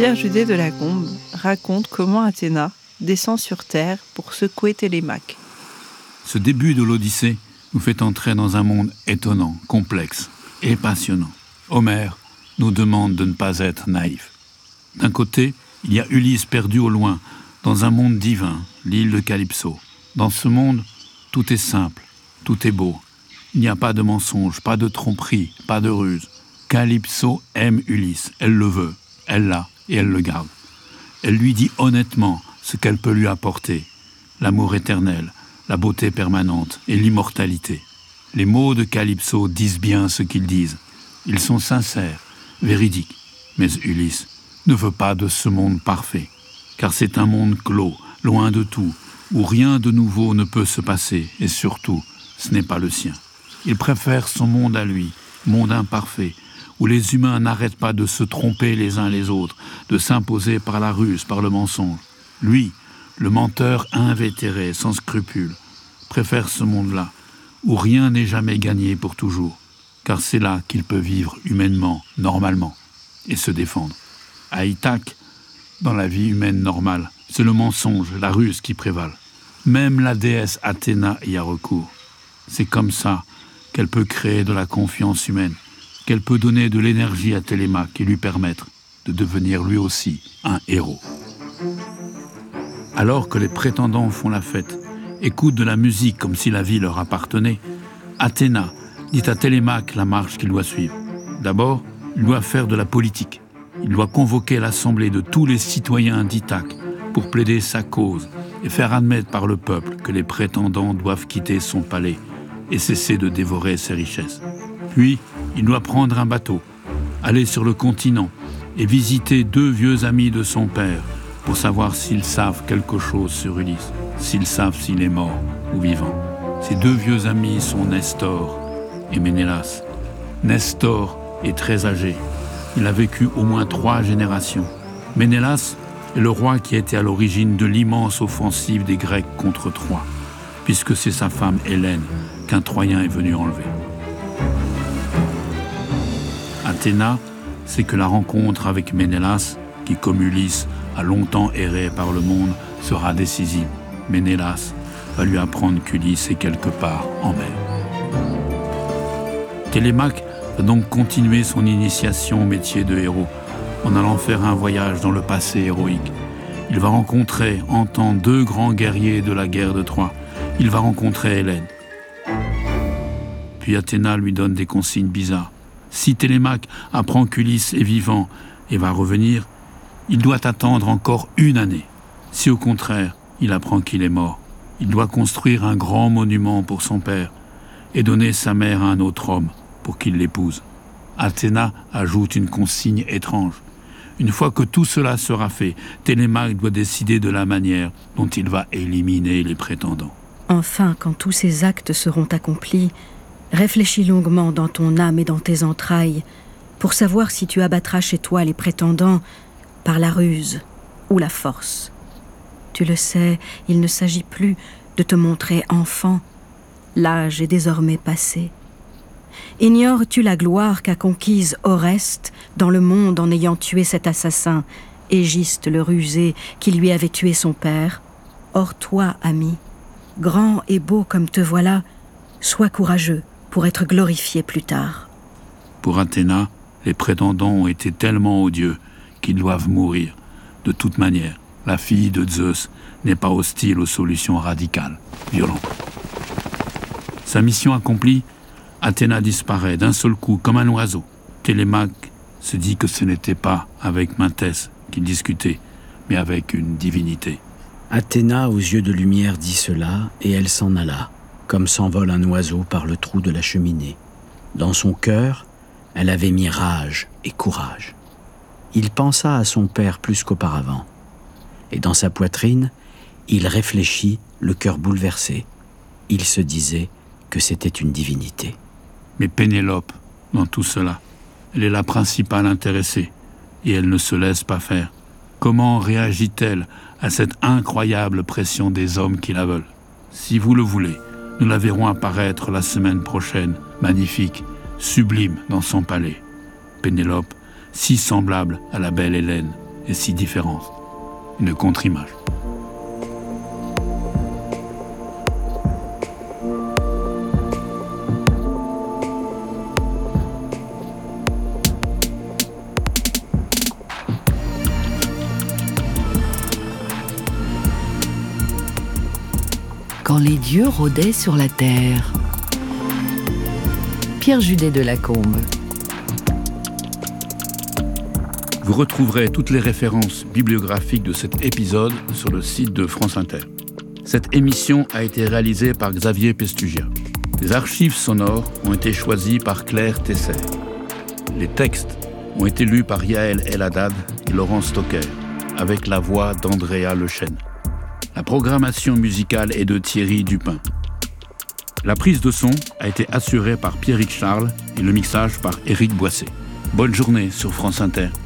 Pierre Judet de la Combe raconte comment Athéna descend sur Terre pour secouer Télémaque. Ce début de l'Odyssée nous fait entrer dans un monde étonnant, complexe et passionnant. Homère nous demande de ne pas être naïfs. D'un côté, il y a Ulysse perdu au loin, dans un monde divin, l'île de Calypso. Dans ce monde, tout est simple, tout est beau. Il n'y a pas de mensonge, pas de tromperie, pas de ruse. Calypso aime Ulysse, elle le veut, elle l'a et elle le garde. Elle lui dit honnêtement ce qu'elle peut lui apporter, l'amour éternel, la beauté permanente et l'immortalité. Les mots de Calypso disent bien ce qu'ils disent. Ils sont sincères, véridiques. Mais Ulysse ne veut pas de ce monde parfait, car c'est un monde clos, loin de tout, où rien de nouveau ne peut se passer, et surtout, ce n'est pas le sien. Il préfère son monde à lui, monde imparfait, où les humains n'arrêtent pas de se tromper les uns les autres, de s'imposer par la ruse, par le mensonge. Lui, le menteur invétéré, sans scrupules, préfère ce monde-là, où rien n'est jamais gagné pour toujours, car c'est là qu'il peut vivre humainement, normalement, et se défendre. À Ithaque, dans la vie humaine normale, c'est le mensonge, la ruse qui prévalent. Même la déesse Athéna y a recours. C'est comme ça qu'elle peut créer de la confiance humaine, qu'elle peut donner de l'énergie à Télémaque et lui permettre de devenir lui aussi un héros. Alors que les prétendants font la fête, écoutent de la musique comme si la vie leur appartenait, Athéna dit à Télémaque la marche qu'il doit suivre. D'abord, il doit faire de la politique. Il doit convoquer l'assemblée de tous les citoyens d'Ithaque pour plaider sa cause et faire admettre par le peuple que les prétendants doivent quitter son palais et cesser de dévorer ses richesses. Puis, il doit prendre un bateau, aller sur le continent et visiter deux vieux amis de son père pour savoir s'ils savent quelque chose sur Ulysse, s'ils savent s'il est mort ou vivant. Ces deux vieux amis sont Nestor et Ménélas. Nestor est très âgé. Il a vécu au moins trois générations. Ménélas est le roi qui a été à l'origine de l'immense offensive des Grecs contre Troie, puisque c'est sa femme Hélène qu'un Troyen est venu enlever. Athéna sait que la rencontre avec Ménélas, qui comme Ulysse a longtemps erré par le monde, sera décisive. Ménélas va lui apprendre qu'Ulysse est quelque part en mer. Télémaque va donc continuer son initiation au métier de héros, en allant faire un voyage dans le passé héroïque. Il va rencontrer, entendre deux grands guerriers de la guerre de Troie. Il va rencontrer Hélène. Puis Athéna lui donne des consignes bizarres. Si Télémaque apprend qu'Ulysse est vivant et va revenir, il doit attendre encore une année. Si au contraire, il apprend qu'il est mort, il doit construire un grand monument pour son père et donner sa mère à un autre homme pour qu'il l'épouse. Athéna ajoute une consigne étrange. Une fois que tout cela sera fait, Télémaque doit décider de la manière dont il va éliminer les prétendants. Enfin, quand tous ces actes seront accomplis, réfléchis longuement dans ton âme et dans tes entrailles pour savoir si tu abattras chez toi les prétendants par la ruse ou la force. Tu le sais, il ne s'agit plus de te montrer enfant. L'âge est désormais passé. Ignores-tu la gloire qu'a conquise Oreste dans le monde en ayant tué cet assassin, Égiste le rusé, qui lui avait tué son père? Or toi, ami, grand et beau comme te voilà, sois courageux pour être glorifié plus tard. Pour Athéna, les prétendants ont été tellement odieux qu'ils doivent mourir. De toute manière, la fille de Zeus n'est pas hostile aux solutions radicales, violentes. Sa mission accomplie, Athéna disparaît d'un seul coup comme un oiseau. Télémaque se dit que ce n'était pas avec Mintès qu'il discutait, mais avec une divinité. Athéna, aux yeux de lumière, dit cela, et elle s'en alla, comme s'envole un oiseau par le trou de la cheminée. Dans son cœur, elle avait mis rage et courage. Il pensa à son père plus qu'auparavant. Et dans sa poitrine, il réfléchit, le cœur bouleversé. Il se disait que c'était une divinité. Mais Pénélope, dans tout cela, elle est la principale intéressée, et elle ne se laisse pas faire. Comment réagit-elle à cette incroyable pression des hommes qui la veulent? Si vous le voulez, nous la verrons apparaître la semaine prochaine, magnifique, sublime dans son palais. Pénélope, si semblable à la belle Hélène, et si différente. Une contre-image. Quand les dieux rôdaient sur la terre. Pierre Judet de Lacombe. Vous retrouverez toutes les références bibliographiques de cet épisode sur le site de France Inter. Cette émission a été réalisée par Xavier Pestugia. Les archives sonores ont été choisies par Claire Tesser. Les textes ont été lus par Yael El Haddad et Laurent Stocker, avec la voix d'Andrea Lechêne. La programmation musicale est de Thierry Dupin. La prise de son a été assurée par Pierrick Charles et le mixage par Éric Boissé. Bonne journée sur France Inter.